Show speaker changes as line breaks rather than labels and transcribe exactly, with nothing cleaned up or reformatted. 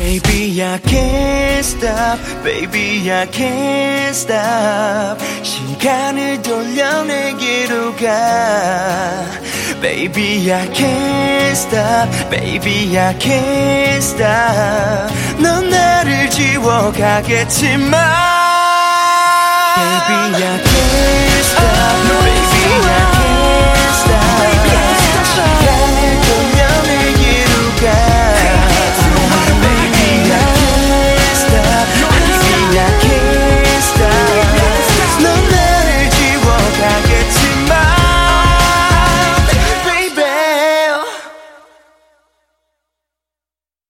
Baby, I can't stop. Baby, I can't stop. 시간을 돌려 내게로 가. Baby, I can't stop. Baby, I can't stop. 넌 나를 지워가겠지만 Baby, I can't stop.